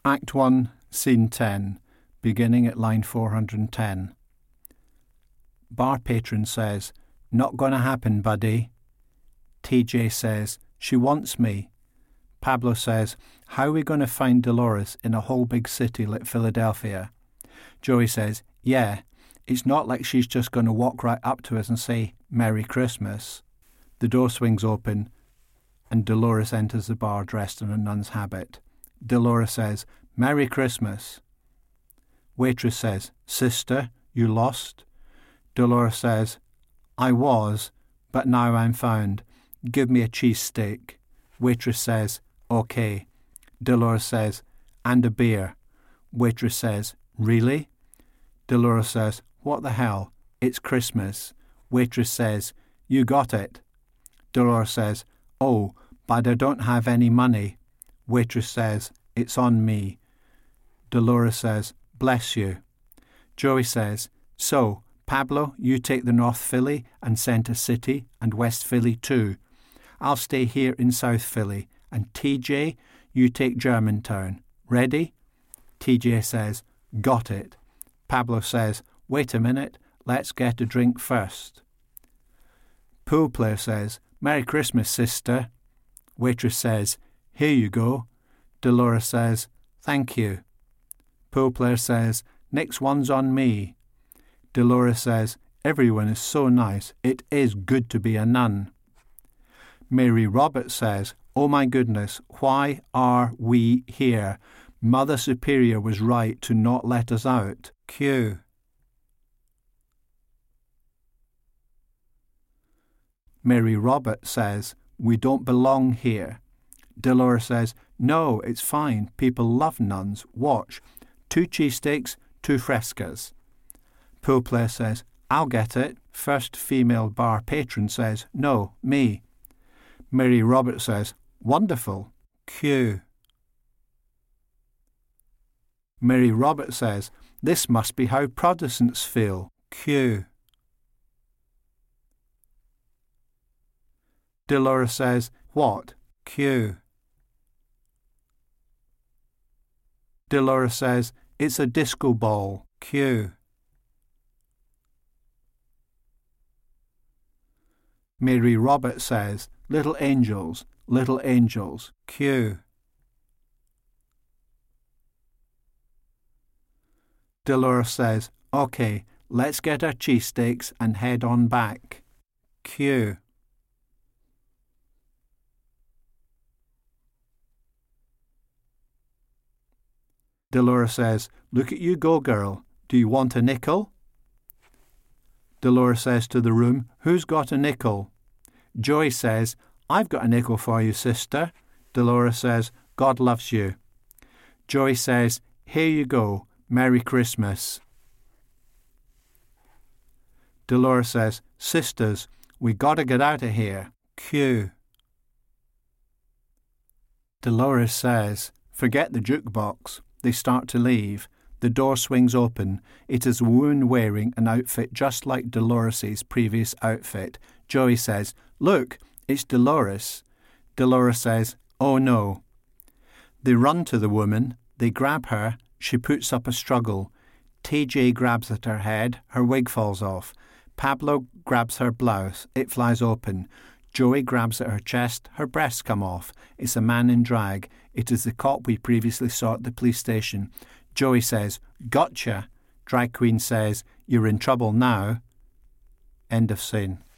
Act 1, Scene 10, beginning at line 410. Bar patron says, "Not gonna happen, buddy." TJ says, "She wants me." Pablo says, "How are we going to find Dolores in a whole big city like Philadelphia?" Joey says, "Yeah, it's not like she's just going to walk right up to us and say, 'Merry Christmas.'" The door swings open and Dolores enters the bar dressed in a nun's habit. Dolores says, "Merry Christmas." Waitress says, "Sister, you lost?" Dolores says, "I was, but now I'm found. Give me a cheesesteak." Waitress says, "Okay." Dolores says, "And a beer." Waitress says, "Really?" Dolores says, "What the hell? It's Christmas." Waitress says, "You got it." Dolores says, "Oh, but I don't have any money." Waitress says, "It's on me." Dolores says, "Bless you." Joey says, "So, Pablo, you take the North Philly and Center City and West Philly too. I'll stay here in South Philly. And TJ, you take Germantown. Ready?" TJ says, "Got it." Pablo says, "Wait a minute, let's get a drink first." Pool player says, "Merry Christmas, sister." Waitress says, "Here you go." Dolores says, "Thank you." Pool player says, "Next one's on me." Dolores says, "Everyone is so nice. It is good to be a nun." Mary Roberts says, "Oh my goodness, why are we here? Mother Superior was right to not let us out." Cue. Mary Roberts says, "We don't belong here." Dolores says, "No, it's fine. People love nuns. Watch. 2 cheesesteaks, 2 frescas." Pool player says, "I'll get it." First female bar patron says, "No, me." Mary Roberts says, "Wonderful." Cue. Mary Roberts says, "This must be how Protestants feel." Cue. Dolores says, "What?" Cue. Dolores says, "It's a disco ball." Cue. Mary Roberts says, little angels. Cue. Dolores says, "Okay, let's get our cheesesteaks and head on back." Cue. Dolores says, "Look at you go, girl. Do you want a nickel?" Dolores says to the room, "Who's got a nickel?" Joey says, "I've got a nickel for you, sister." Dolores says, "God loves you." Joey says, "Here you go. Merry Christmas." Dolores says, "Sisters, we gotta get out of here." Cue. Dolores says, "Forget the jukebox." They start to leave. The door swings open. It is a woman wearing an outfit just like Dolores' previous outfit. Joey says, "Look, it's Dolores." Dolores says, "Oh no." They run to the woman. They grab her. She puts up a struggle. TJ grabs at her head. Her wig falls off. Pablo grabs her blouse. It flies open. Joey grabs at her chest. Her breasts come off. It's a man in drag. It is the cop we previously saw at the police station. Joey says, "Gotcha." Drag queen says, "You're in trouble now." End of scene.